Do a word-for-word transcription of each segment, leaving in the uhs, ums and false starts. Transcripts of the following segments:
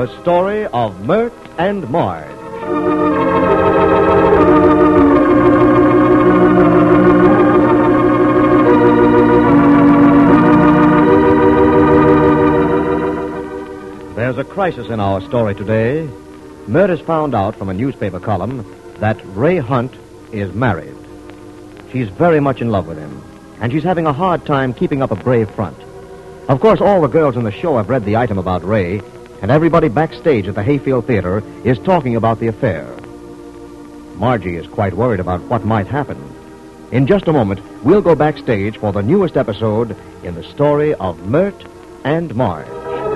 The story of Mert and Marge. There's a crisis in our story today. Mert has found out from a newspaper column that Ray Hunt is married. She's very much in love with him, and she's having a hard time keeping up a brave front. Of course, all the girls in the show have read the item about Ray, and everybody backstage at the Hayfield Theater is talking about the affair. Margie is quite worried about what might happen. In just a moment, we'll go backstage for the newest episode in the story of Mert and Marge.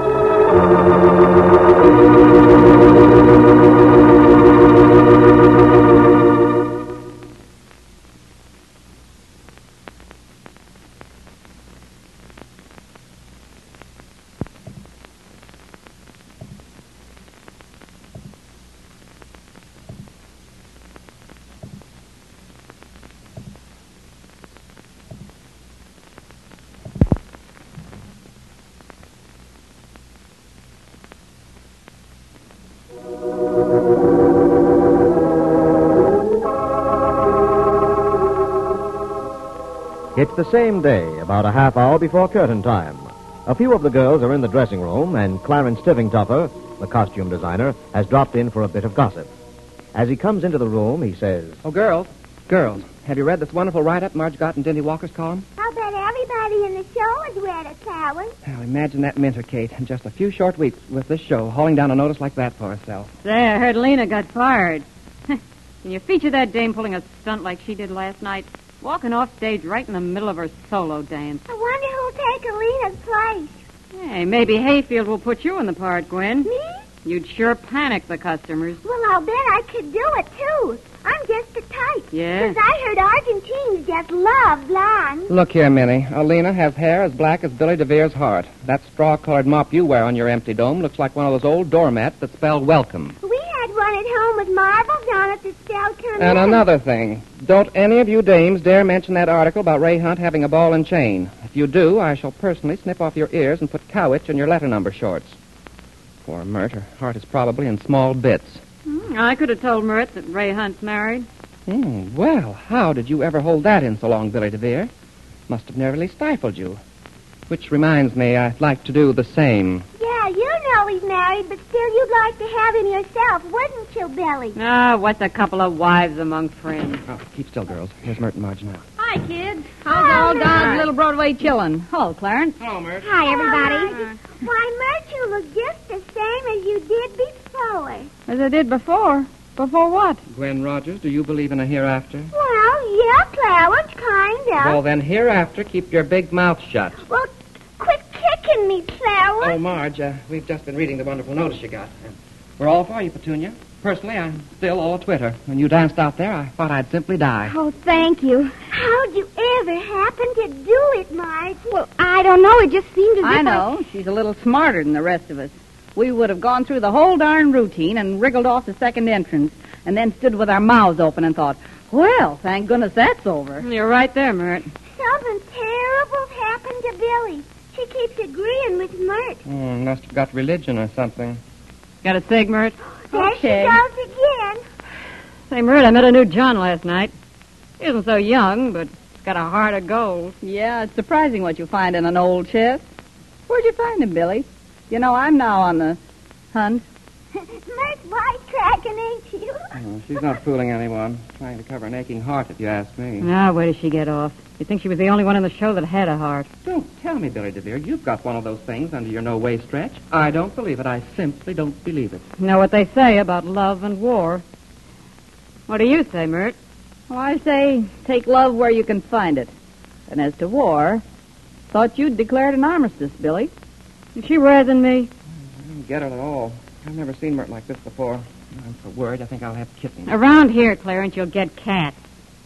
It's the same day, about a half hour before curtain time. A few of the girls are in the dressing room, and Clarence Tivingtuffer, the costume designer, has dropped in for a bit of gossip. As he comes into the room, he says, Oh, girls, girls, have you read this wonderful write-up Marge got in Dinty Walker's column? I'll bet everybody in the show has read it, Clarence. Now, imagine that Minter, Kate, in just a few short weeks with this show, hauling down a notice like that for herself. Say, I heard Lena got fired. Can you feature that dame pulling a stunt like she did last night? Walking off stage right in the middle of her solo dance. I wonder who'll take Alina's place. Hey, maybe Hayfield will put you in the part, Gwen. Me? You'd sure panic the customers. Well, I'll bet I could do it, too. I'm just the type. Yeah? Because I heard Argentines just love blondes. Look here, Minnie. Alina has hair as black as Billy DeVere's heart. That straw-colored mop you wear on your empty dome looks like one of those old doormats that spell welcome. We had one at home with marbles on it that spelled come And in. another thing. Don't any of you dames dare mention that article about Ray Hunt having a ball and chain. If you do, I shall personally snip off your ears and put cowitch on your letter number shorts. Poor Mert, her heart is probably in small bits. Hmm, I could have told Mert that Ray Hunt's married. Hmm, well, how did you ever hold that in so long, Billy DeVere? Must have nearly stifled you. Which reminds me, I'd like to do the same. Yeah, you know he's married, but still you'd like to have him yourself, wouldn't you, Billy? Ah, what's a couple of wives among friends? Oh, keep still, girls. Here's Mert and Marge now. Hi, kids. How's How's old old Don's Don's little Broadway chillin'? Hello, Clarence. Hello, Mert. Hi, everybody. Why, Mert, you look just the same as you did before. As I did before. Before what? Gwen Rogers, do you believe in a hereafter? Well, yeah, Clarence, kind of. Well, then hereafter, keep your big mouth shut. Well, quit kicking me, Clarence. Oh, Marge, uh, we've just been reading the wonderful notice you got. Uh, we're all for you, Petunia. Personally, I'm still all Twitter. When you danced out there, I thought I'd simply die. Oh, thank you. How'd you ever happen to do it, Marge? Well, I don't know. It just seemed as I if know. She's a little smarter than the rest of us. We would have gone through the whole darn routine and wriggled off the second entrance and then stood with our mouths open and thought, well, thank goodness that's over. You're right there, Mert. Something terrible's happened to Billy. She keeps agreeing with Mert. Hmm, must have got religion or something. Got a cig, Mert? There Okay. she goes again. Say, Mert, I met a new John last night. He isn't so young, but he's got a heart of gold. Yeah, it's surprising what you find in an old chest. Where'd you find him, Billy? You know, I'm now on the hunt. Mert's wisecracking, ain't you? Oh, she's not fooling anyone. Trying to cover an aching heart, if you ask me. Now, where does she get off? You'd think she was the only one in the show that had a heart. Don't tell me, Billy DeVere. You've got one of those things under your no-way stretch. I don't believe it. I simply don't believe it. You know what they say about love and war. What do you say, Mert? Well, I say, take love where you can find it. And as to war, thought you'd declared an armistice, Billy. Is she raising me? I don't get it at all. I've never seen Mert like this before. I'm so worried I think I'll have kittens. Around here, Clarence, you'll get cats.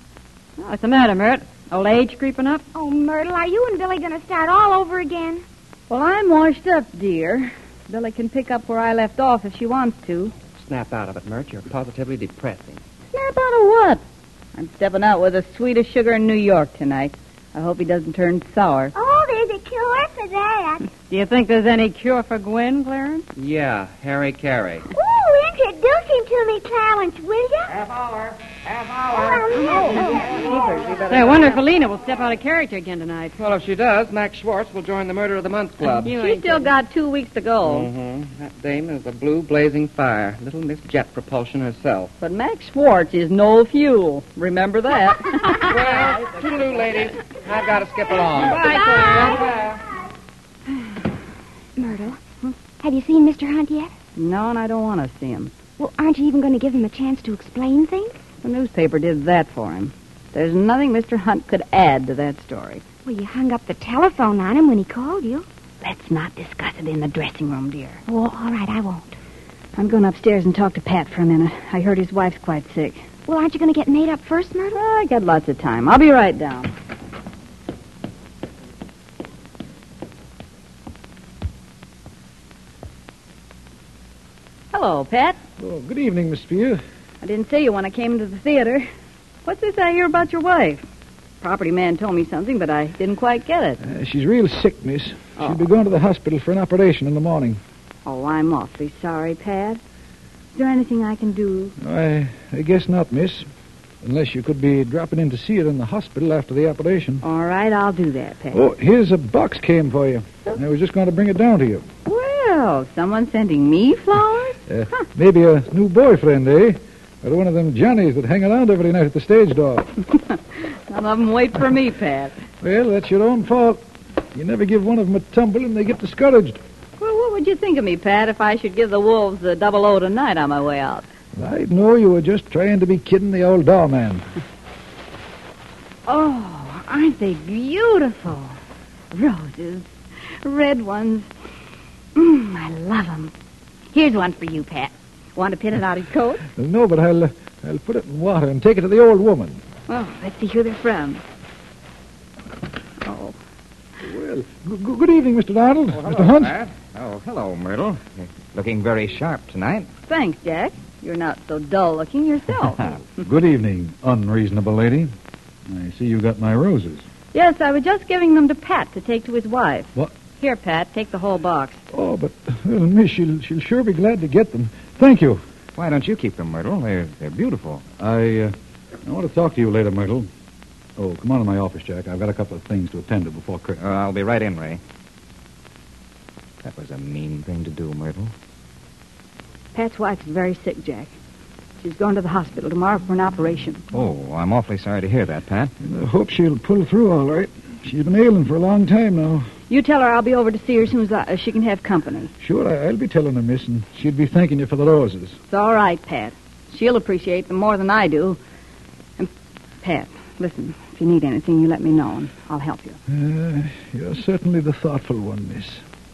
Oh, what's the matter, Mert? Old age creeping up? Oh, Myrtle, are you and Billy going to start all over again? Well, I'm washed up, dear. Billy can pick up where I left off if she wants to. Snap out of it, Mert. You're positively depressing. Snap out of what? I'm stepping out with the sweetest sugar in New York tonight. I hope he doesn't turn sour. Oh, there's a cure for that. Do you think there's any cure for Gwen, Clarence? Yeah, Harry Carey. Ooh, introduce him to me, Clarence, will you? Half hour. Half I wonder if Alina will step out of character again tonight. Well, if she does, Max Schwartz will join the Murder of the Month Club. She's still got two weeks to go. Mm-hmm. That dame is a blue blazing fire. Little Miss Jet Propulsion herself. But Max Schwartz is no fuel. Remember that. Well, toodaloo, ladies. I've got to skip along. Bye. Myrtle, have you seen Mister Hunt yet? No, and I don't want to see him. Well, aren't you even going to give him a chance to explain things? The newspaper did that for him. There's nothing Mister Hunt could add to that story. Well, you hung up the telephone on him when he called you. Let's not discuss it in the dressing room, dear. Oh, all right, I won't. I'm going upstairs and talk to Pat for a minute. I heard his wife's quite sick. Well, aren't you going to get made up first, Myrtle? Oh, I got lots of time. I'll be right down. Hello, Pat. Oh, good evening, Miss Spear. I didn't see you when I came into the theater. What's this I hear about your wife? Property man told me something, but I didn't quite get it. Uh, she's real sick, miss. Oh. She'll be going to the hospital for an operation in the morning. Oh, I'm awfully sorry, Pat. Is there anything I can do? I, I guess not, miss. Unless you could be dropping in to see her in the hospital after the operation. All right, I'll do that, Pat. Oh, here's a box came for you. I was just going to bring it down to you. Well, someone sending me flowers? Uh, maybe a new boyfriend, eh? Or one of them Johnnies that hang around every night at the stage door. None of them wait for me, Pat. Well, that's your own fault. You never give one of them a tumble and they get discouraged. Well, what would you think of me, Pat, if I should give the wolves the double O tonight on my way out? I'd know you were just trying to be kidding the old doorman. Oh, aren't they beautiful? Roses. Red ones. Mmm, I love them. Here's one for you, Pat. Want to pin it on his coat? No, but I'll, uh, I'll put it in water and take it to the old woman. Well, let's see who they're from. Oh. Well, g- good evening, Mister Arnold. Oh, Mister Hunt. Pat. Oh, hello, Myrtle. You're looking very sharp tonight. Thanks, Jack. You're not so dull-looking yourself. Good evening, unreasonable lady. I see you got my roses. Yes, I was just giving them to Pat to take to his wife. What? Here, Pat, take the whole box. Oh, but, well, miss, she'll, she'll sure be glad to get them. Thank you. Why don't you keep them, Myrtle? They're, they're beautiful. I, uh, I want to talk to you later, Myrtle. Oh, come on to my office, Jack. I've got a couple of things to attend to before Christmas. Uh, I'll be right in, Ray. That was a mean thing to do, Myrtle. Pat's wife is very sick, Jack. She's going to the hospital tomorrow for an operation. Oh, I'm awfully sorry to hear that, Pat. I hope she'll pull through all right. She's been ailing for a long time now. You tell her I'll be over to see her as soon as I, uh, she can have company. Sure, I, I'll be telling her, miss, and she'll be thanking you for the roses. It's all right, Pat. She'll appreciate them more than I do. And, Pat, listen, if you need anything, you let me know, and I'll help you. Uh, you're certainly the thoughtful one, miss.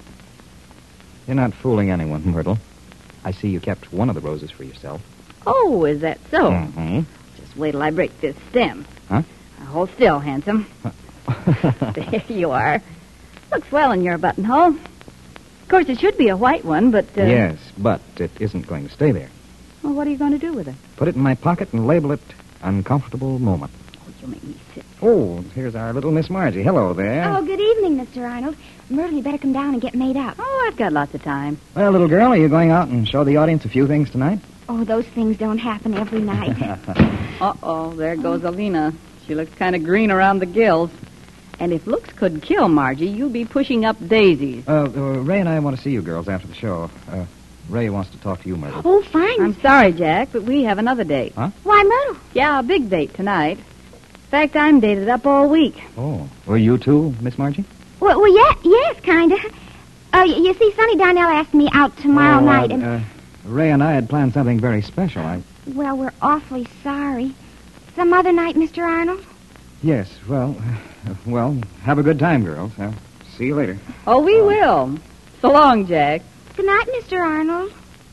You're not fooling anyone, Myrtle. I see you kept one of the roses for yourself. Oh, is that so? Mm-hmm. Just wait till I break this stem. Huh? Now, hold still, handsome. There you are. Looks well in your buttonhole. Of course, it should be a white one, but... Uh, Yes, but it isn't going to stay there. Well, what are you going to do with it? Put it in my pocket and label it Uncomfortable Moment. Oh, you make me sick. Oh, here's our little Miss Margie. Hello there. Oh, good evening, Mister Arnold. Myrtle, you better come down and get made up. Oh, I've got lots of time. Well, little girl, are you going out and show the audience a few things tonight? Oh, those things don't happen every night. Uh-oh, there goes Alina. She looks kind of green around the gills. And if looks could kill Margie, you'd be pushing up daisies. Uh, uh, Ray and I want to see you girls after the show. Uh, Ray wants to talk to you, Myrtle. Oh, fine. I'm sorry, Jack, but we have another date. Huh? Why, Myrtle? Yeah, a big date tonight. In fact, I'm dated up all week. Oh, were you too, Miss Margie? Well, well yeah, yes, kind of. Uh, y- you see, Sonny Darnell asked me out tomorrow oh, night, uh, and... uh, Ray and I had planned something very special. I... Well, we're awfully sorry. Some other night, Mister Arnold? Yes, well, uh, well, have a good time, girls. I'll see you later. Oh, we will. So long, Jack. Good night, Mister Arnold.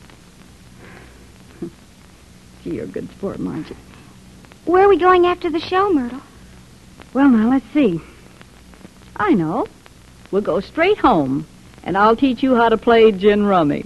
Gee, you're a good sport, Margie. Where are we going after the show, Myrtle? Well, now, let's see. I know. We'll go straight home, and I'll teach you how to play gin rummy.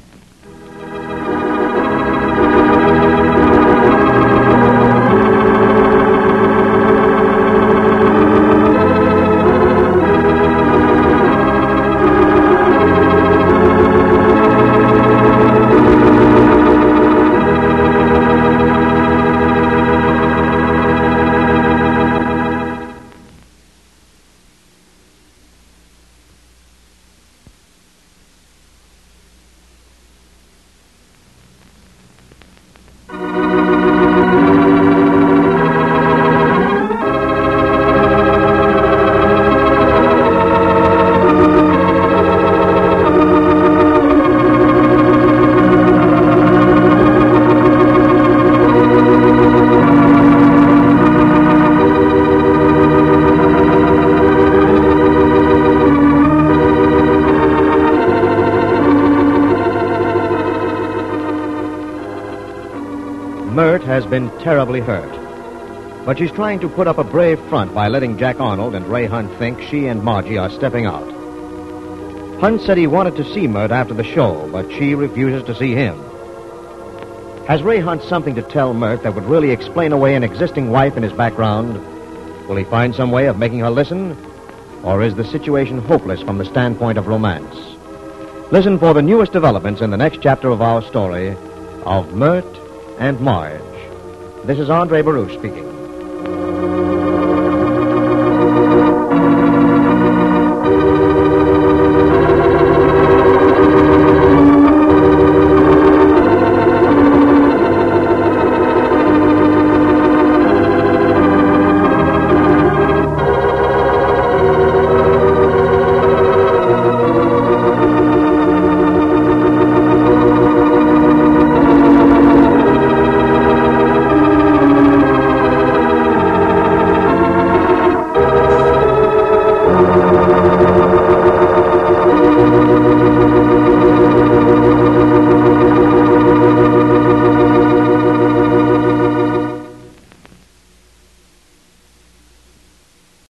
has been terribly hurt. But she's trying to put up a brave front by letting Jack Arnold and Ray Hunt think she and Margie are stepping out. Hunt said he wanted to see Mert after the show, but she refuses to see him. Has Ray Hunt something to tell Mert that would really explain away an existing wife in his background? Will he find some way of making her listen? Or is the situation hopeless from the standpoint of romance? Listen for the newest developments in the next chapter of our story of Mert and Marge. This is Andre Baruch speaking.